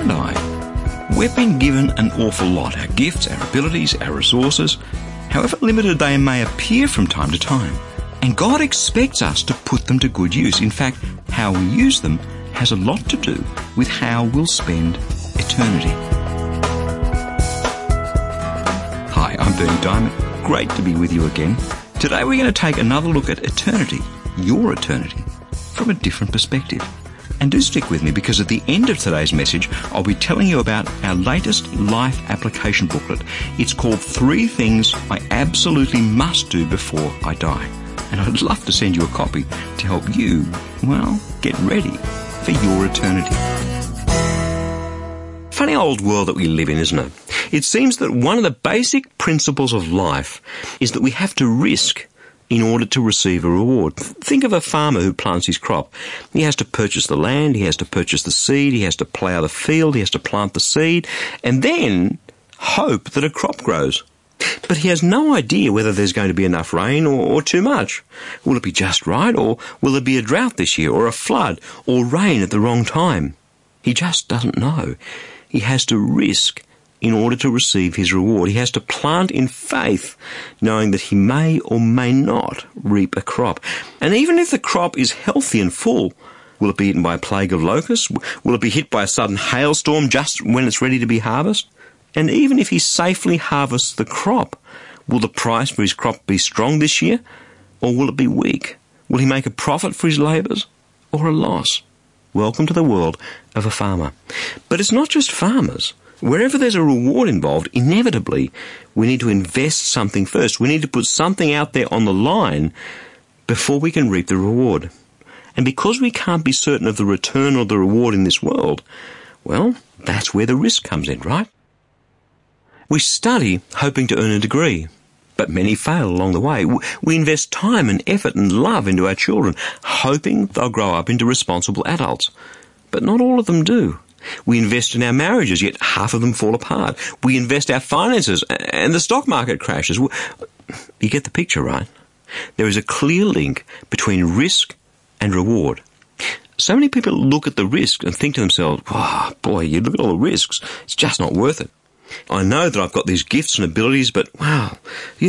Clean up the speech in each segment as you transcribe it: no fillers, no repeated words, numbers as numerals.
and I, we've been given an awful lot. Our gifts, our abilities, our resources, however limited they may appear from time to time. And God expects us to put them to good use. In fact, how we use them has a lot to do with how we'll spend eternity. Hi, I'm Berni Dymet. Great to be with you again. Today we're going to take another look at eternity, your eternity, from a different perspective. And do stick with me, because at the end of today's message, I'll be telling you about our latest life application booklet. It's called 3 Things I Absolutely Must Do Before I Die. And I'd love to send you a copy to help you, well, get ready for your eternity. Funny old world that we live in, isn't it? It seems that one of the basic principles of life is that we have to risk in order to receive a reward. Think of a farmer who plants his crop. He has to purchase the land, he has to purchase the seed, he has to plough the field, he has to plant the seed, and then hope that a crop grows. But he has no idea whether there's going to be enough rain or too much. Will it be just right, or will there be a drought this year, or a flood, or rain at the wrong time? He just doesn't know. He has to risk in order to receive his reward. He has to plant in faith, knowing that he may or may not reap a crop. And even if the crop is healthy and full, will it be eaten by a plague of locusts? Will it be hit by a sudden hailstorm just when it's ready to be harvested? And even if he safely harvests the crop, will the price for his crop be strong this year, or will it be weak? Will he make a profit for his labours, or a loss? Welcome to the world of a farmer. But it's not just farmers. Wherever there's a reward involved, inevitably, we need to invest something first. We need to put something out there on the line before we can reap the reward. And because we can't be certain of the return or the reward in this world, well, that's where the risk comes in, right? We study hoping to earn a degree, but many fail along the way. We invest time and effort and love into our children, hoping they'll grow up into responsible adults. But not all of them do. We invest in our marriages, yet half of them fall apart. We invest our finances, and the stock market crashes. You get the picture, right? There is a clear link between risk and reward. So many people look at the risk and think to themselves, oh, boy, you look at all the risks, it's just not worth it. I know that I've got these gifts and abilities, but, wow,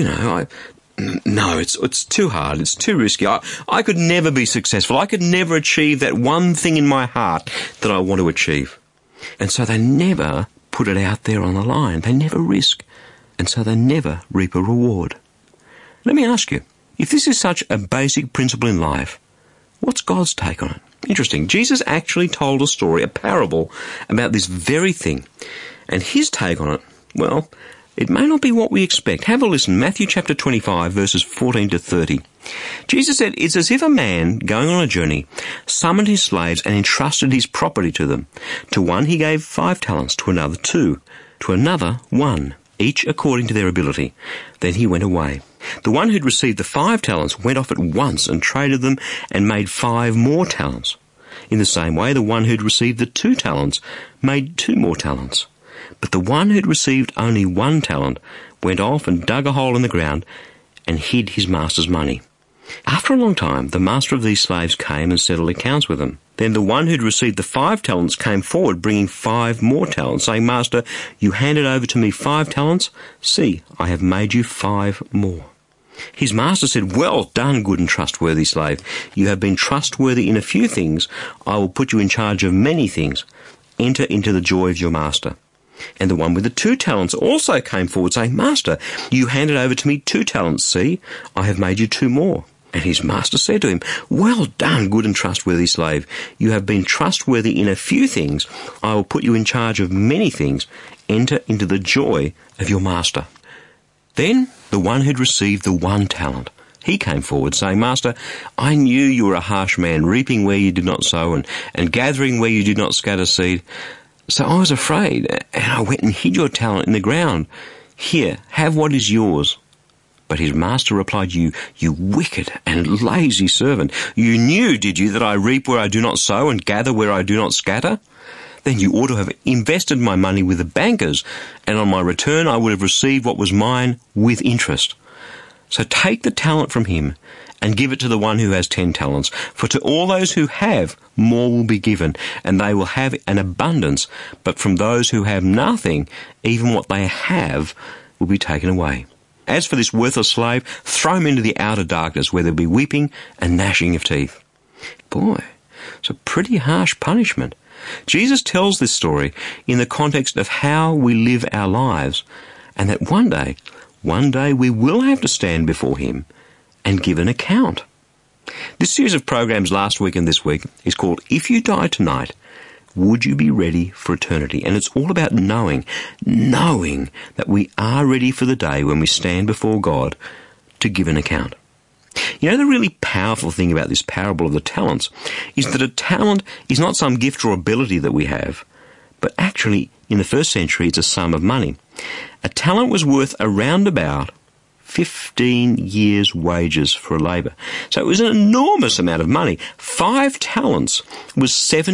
no, it's too hard, it's too risky. I could never be successful. I could never achieve that one thing in my heart that I want to achieve. And so they never put it out there on the line. They never risk. And so they never reap a reward. Let me ask you, if this is such a basic principle in life, what's God's take on it? Interesting. Jesus actually told a story, a parable, about this very thing. And his take on it, well, it may not be what we expect. Have a listen. Matthew chapter 25, verses 14 to 30. Jesus said, "It's as if a man, going on a journey, summoned his slaves and entrusted his property to them. To one he gave 5 talents, to another 2, to another 1, each according to their ability. Then he went away. The one who'd received the 5 talents went off at once and traded them and made 5 more talents. In the same way, the one who'd received the 2 talents made 2 more talents. But the one who'd received only 1 talent went off and dug a hole in the ground and hid his master's money. After a long time, the master of these slaves came and settled accounts with them. Then the one who'd received the 5 talents came forward, bringing 5 more talents, saying, 'Master, you handed over to me 5 talents. See, I have made you 5 more.' His master said, 'Well done, good and trustworthy slave. You have been trustworthy in a few things. I will put you in charge of many things. Enter into the joy of your master.' And the one with the 2 talents also came forward, saying, 'Master, you handed over to me 2 talents. See, I have made you 2 more.' And his master said to him, 'Well done, good and trustworthy slave. You have been trustworthy in a few things. I will put you in charge of many things. Enter into the joy of your master.' Then the one who'd received the 1 talent, he came forward, saying, 'Master, I knew you were a harsh man, reaping where you did not sow and gathering where you did not scatter seed. So I was afraid, and I went and hid your talent in the ground. Here, have what is yours.' But his master replied, 'You wicked and lazy servant. You knew, did you, that I reap where I do not sow and gather where I do not scatter? Then you ought to have invested my money with the bankers, and on my return I would have received what was mine with interest.' So take the talent from him and give it to the one who has 10 talents. For to all those who have, more will be given, and they will have an abundance. But from those who have nothing, even what they have will be taken away. As for this worthless slave, throw him into the outer darkness, where there will be weeping and gnashing of teeth. Boy, it's a pretty harsh punishment. Jesus tells this story in the context of how we live our lives, and that one day we will have to stand before him and give an account. This series of programs last week and this week is called If You Die Tonight, Would You Be Ready for Eternity? And it's all about knowing that we are ready for the day when we stand before God to give an account. You know, the really powerful thing about this parable of the talents is that a talent is not some gift or ability that we have, but actually, in the first century, it's a sum of money. A talent was worth around about 15 years' wages for a labour. So it was an enormous amount of money. 5 talents was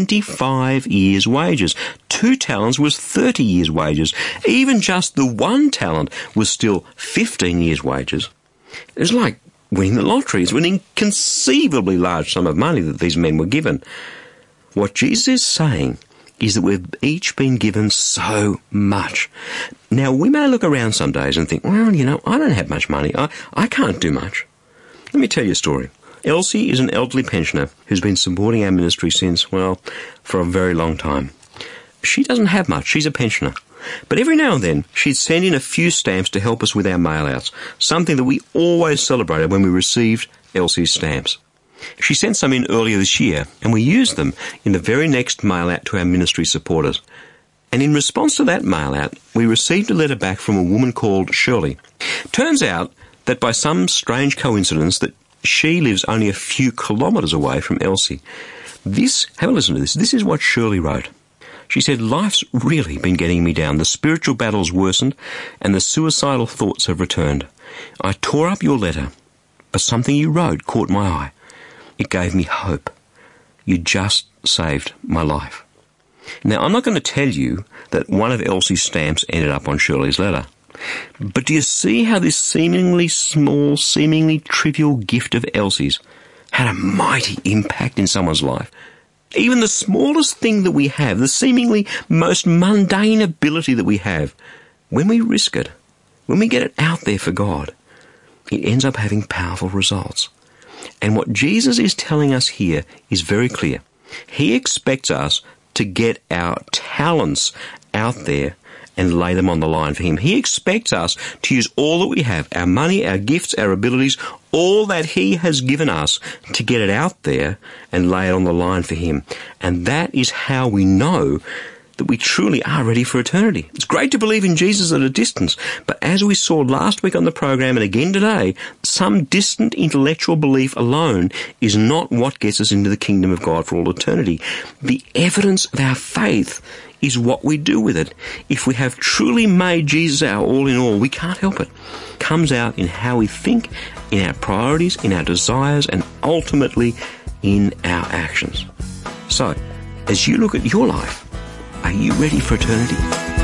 75 years' wages. 2 talents was 30 years' wages. Even just the 1 talent was still 15 years' wages. It was like winning the lottery. It's an inconceivably large sum of money that these men were given. What Jesus is saying is that we've each been given so much. Now, we may look around some days and think, well, you know, I don't have much money. I can't do much. Let me tell you a story. Elsie is an elderly pensioner who's been supporting our ministry since, well, for a very long time. She doesn't have much. She's a pensioner. But every now and then, she'd send in a few stamps to help us with our mail-outs, something that we always celebrated when we received Elsie's stamps. She sent some in earlier this year, and we used them in the very next mail-out to our ministry supporters. And in response to that mail-out, we received a letter back from a woman called Shirley. Turns out that by some strange coincidence that she lives only a few kilometres away from Elsie. Have a listen to this. This is what Shirley wrote. She said, "Life's really been getting me down. The spiritual battle's worsened and the suicidal thoughts have returned. I tore up your letter, but something you wrote caught my eye. It gave me hope. You just saved my life." Now, I'm not going to tell you that one of Elsie's stamps ended up on Shirley's letter. But do you see how this seemingly small, seemingly trivial gift of Elsie's had a mighty impact in someone's life? Even the smallest thing that we have, the seemingly most mundane ability that we have, when we risk it, when we get it out there for God, it ends up having powerful results. And what Jesus is telling us here is very clear. He expects us to get our talents out there and lay them on the line for him. He expects us to use all that we have, our money, our gifts, our abilities, all that he has given us, to get it out there and lay it on the line for him. And that is how we know that we truly are ready for eternity. It's great to believe in Jesus at a distance, but as we saw last week on the program and again today, some distant intellectual belief alone is not what gets us into the kingdom of God for all eternity. The evidence of our faith is what we do with it. If we have truly made Jesus our all in all, we can't help it. It comes out in how we think, in our priorities, in our desires, and ultimately in our actions. So, as you look at your life, are you ready for eternity?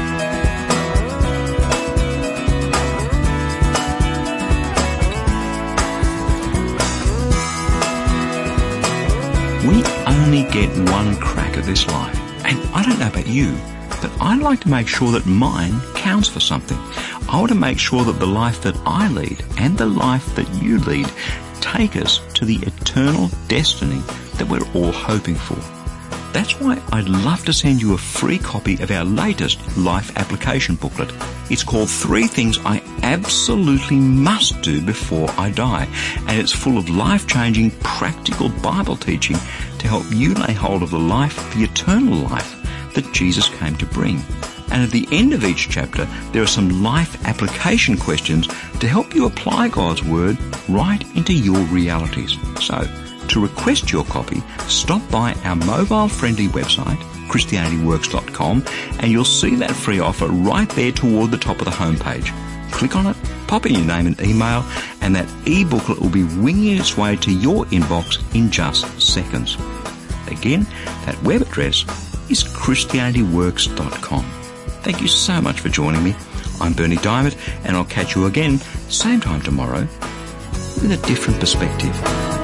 We only get one crack at this life. And I don't know about you, but I'd like to make sure that mine counts for something. I want to make sure that the life that I lead and the life that you lead take us to the eternal destiny that we're all hoping for. That's why I'd love to send you a free copy of our latest life application booklet. It's called 3 Things I Absolutely Must Do Before I Die, and it's full of life-changing, practical Bible teaching to help you lay hold of the life, the eternal life, that Jesus came to bring. And at the end of each chapter, there are some life application questions to help you apply God's Word right into your realities. So, to request your copy, stop by our mobile-friendly website, ChristianityWorks.com, and you'll see that free offer right there toward the top of the homepage. Click on it, pop in your name and email, and that e-booklet will be winging its way to your inbox in just seconds. Again, that web address is ChristianityWorks.com. Thank you so much for joining me. I'm Bernie Diamond, and I'll catch you again, same time tomorrow, with a different perspective.